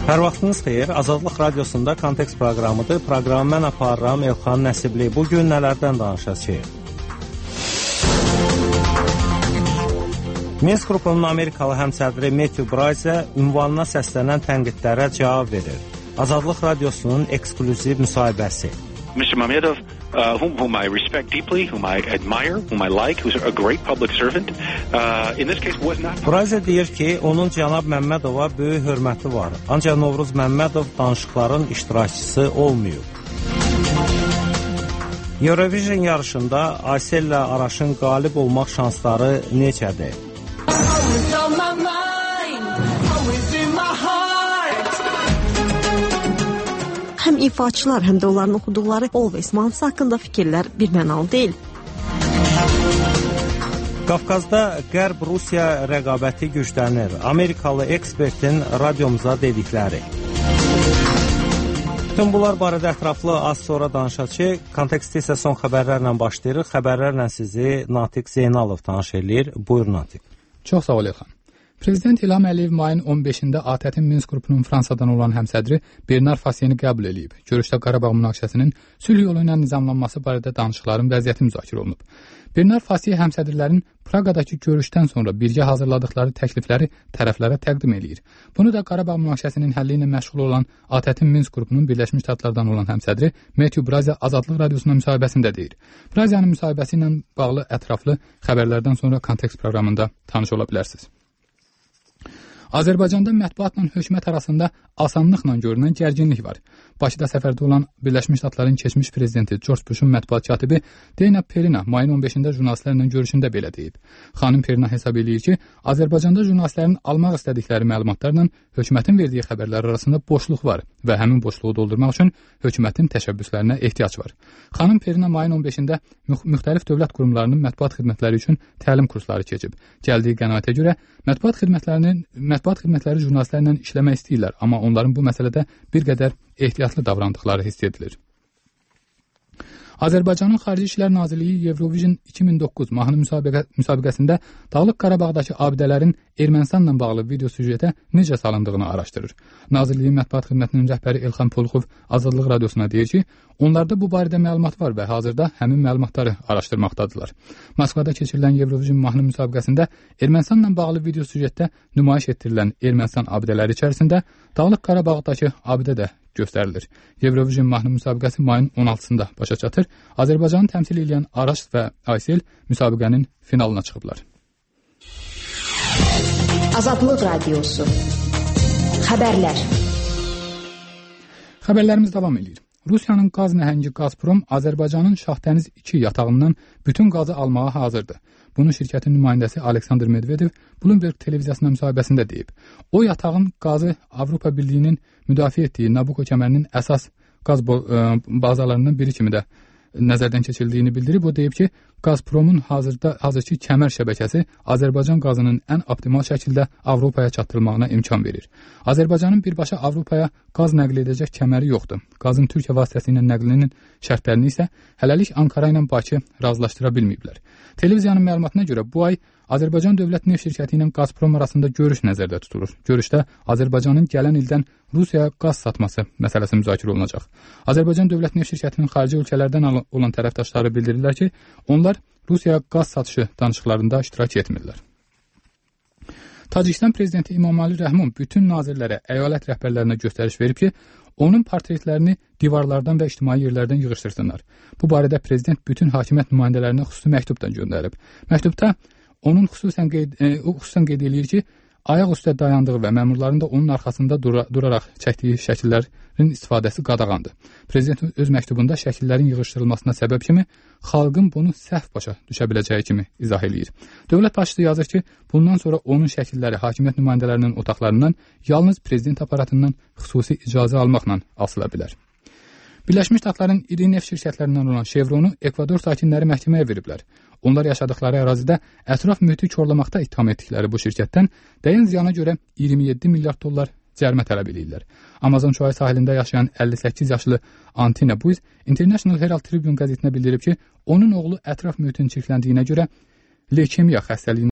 Hər vaxtınız xeyir. Azadlıq Radiosunda Kontekst proqramıdır. Proqramı mən aparıram Elxan Nəsibli. Bugün nələrdən danışacağıq? Minsk qrupunun Amerikalı həmsədri Matthew Bryce ünvanına səslənən tənqidlərə cavab verir. Azadlıq Radiosunun eksklüziv müsahibəsi. Mr. Mamedov, whom I respect deeply, whom I admire, whom I like, who's a great public servant, in this case was not... Bryce deyir ki, onun cənab Məmmədova böyük hörməti var. Ancaq Novruz Məmmədov danışıqların iştirakçısı olmayıb. Eurovision yarışında Aysel ilə Araşın qalib olmaq şansları necədir? Həm ifaçılar, həm də onların oxuduqları Always mahnısı haqqında fikirlər birmənalı deyil. Qafqazda Qərb Rusiya rəqabəti güclənir. Amerikalı ekspertin radiomuza dedikləri. Bütün bunlar barədə ətraflı az sonra danışacağıq. Kontekstdə isə son xəbərlərlə başlayırıq. Xəbərlərlə sizi Natiq Zeynalov tanış edir. Buyur Natiq. Çox sağ ol Elxan. Prezident İlham Əliyev mayın 15-də ATƏT-in Minsk qrupunun Fransadan olan həmsədri Bernard Fasiyeni qəbul edib. Görüşdə Qarabağ münaqişəsinin sülh yolu ilə nizamlanması barədə danışıqların vəziyyəti müzakirə olunub. Bernard Fasiye həmsədrlərin Praqadakı görüşdən sonra birgə hazırladıqları təklifləri tərəflərə təqdim edir. Bunu da Qarabağ münaqişəsinin həlli ilə məşğul olan ATƏT-in Minsk qrupunun Birləşmiş Ştatlardan olan həmsədri Matthew Bryce Azadlıq Radiosuna müsahibəsində deyir. Bryce'nin müsahibəsi ilə bağlı ətraflı xəbərlərdən sonra Kontekst proqramında tanış ola bilərsiniz. Azərbaycanda mətbuatla hökumət arasında asanlıqla görünən gərginlik var. Bakıda səfərdə olan Birləşmiş Ştatların keçmiş prezidenti George Bush'un mətbuat katibi Dana Perina mayın 15-də jurnalistlərlə görüşündə belə deyib. Xanım Perina hesab edir ki, Azərbaycanda jurnalistlərin almaq istədikləri məlumatlarla hökumətin verdiyi xəbərlər arasında boşluq var və həmin boşluğu doldurmaq üçün hökumətin təşəbbüslərinə ehtiyac var. Xanım Perina mayın 15-də müxtəlif dövlət qurumlarının mətbuat xidmətləri üçün təlim kursları keçib. Gəldiyi qənaətə görə mətbuat xidmətləri jurnalistlərlə işləmək istəyirlər, amma onların bu məsələdə bir qədər ehtiyatlı davrandıqları hiss edilir. Azərbaycanın Xarici İşlər Nazirliyi Eurovision 2009 mahnı müsabiqəsində Dağlıq Qarabağdakı abidələrin Ermənistanla bağlı video süjetə necə salındığını araşdırır. Nazirliyin mətbuat xidmətinin rəhbəri Elxan Poluxov Azadlıq Radiosuna deyir ki, onlarda bu barədə məlumat var və hazırda həmin məlumatları araşdırmaqdadırlar. Moskvada keçirilən Eurovision mahnı müsabiqəsində Ermənistanla bağlı video süjetdə nümayiş etdirilən Ermənistan abidələri içərisində Dağlıq Qarabağdakı abidə də göstərilir. Eurovision mahnı müsabiqəsi mayın 16-sında başa çatır. Azərbaycanı təmsil edən Araş və Aysel müsabiqənin finalına çıxıblar. Azadlıq Radiosu. Xəbərlər. Xəbərlərimiz davam edir. Rusiyanın qaz nəhəngi Gazprom Azərbaycanın Şahdəniz 2 yatağından bütün qazı almağa hazırdır. Bunu şirkətin nümayəndəsi Aleksandr Medvedev Bloomberg televiziyasına müsahibəsində deyib. O yatağın qazı Avropa Birliyinin müdafiə etdiyi Nabucco kəmərinin əsas qaz bazalarından biri kimi də nəzərdən keçirdiyini bildirib. O deyib ki, Gazpromun hazırki kəmər şəbəkəsi Azərbaycan qazının ən optimal şəkildə Avropaya çatdırılmağına imkan verir. Azərbaycanın birbaşa Avropaya qaz nəql edəcək kəməri yoxdur. Qazın Türkiyə vasitəsilə nəqlinin şərtlərini isə hələlik Ankara ilə Bakı razılaşdıra bilməyiblər. Televiziyanın məlumatına görə bu ay Azərbaycan Dövlət Neft Şirkəti ilə Gazprom arasında görüş nəzərdə tutulur. Görüşdə Azərbaycanın gələn ildən Rusiyaya qaz satması məsələsi müzakirə olunacaq. Azərbaycan Dövlət Neft Şirkətinin xarici ölkələrdən olan tərəfdaşları bildirirlər ki, onlar Rusiyaya qaz satışı danışıqlarında iştirak etmirlər. Tacikistan prezidenti İmamali Rəhmon bütün nazirlərə, əyalət rəhbərlərinə göstəriş verib ki, onun portretlərini divarlardan və ictimai yerlərdən yığışdırsınlar. Bu barədə prezident bütün hakimiyyət nümayəndələrinə xüsusi məktub da göndərib. Məktubda onun xüsusən qeyd edir ki, ayaq üstə dayandığı və məmurların da onun arxasında duraraq çəkdiyi şəkillərin istifadəsi qadağandır. Prezident öz məktubunda şəkillərin yığışdırılmasına səbəb kimi xalqın bunu səhv başa düşə biləcəyi kimi izah edir. Dövlət başçısı yazır ki, bundan sonra onun şəkilləri hakimiyyət nümayəndələrinin otaqlarından yalnız prezident aparatından xüsusi icazə almaqla asıla bilər. Birləşmiş Ştatların iri neft şirkətlərindən olan Chevron'u Ekvador sakinləri məhkəməyə veriblər. Onlar yaşadıkları ərazidə ətraf mühiti korlamaqda ittiham etdikləri bu şirkətdən dəyən ziyana görə 27 milyard dollar cərimə tələb edirlər. Amazon çayı sahilində yaşayan 58 yaşlı Antina Buiz International Herald Tribune qəzetinə bildirib ki, onun oğlu ətraf mühitin çirkləndiyinə görə leykemiya xəstəliyinə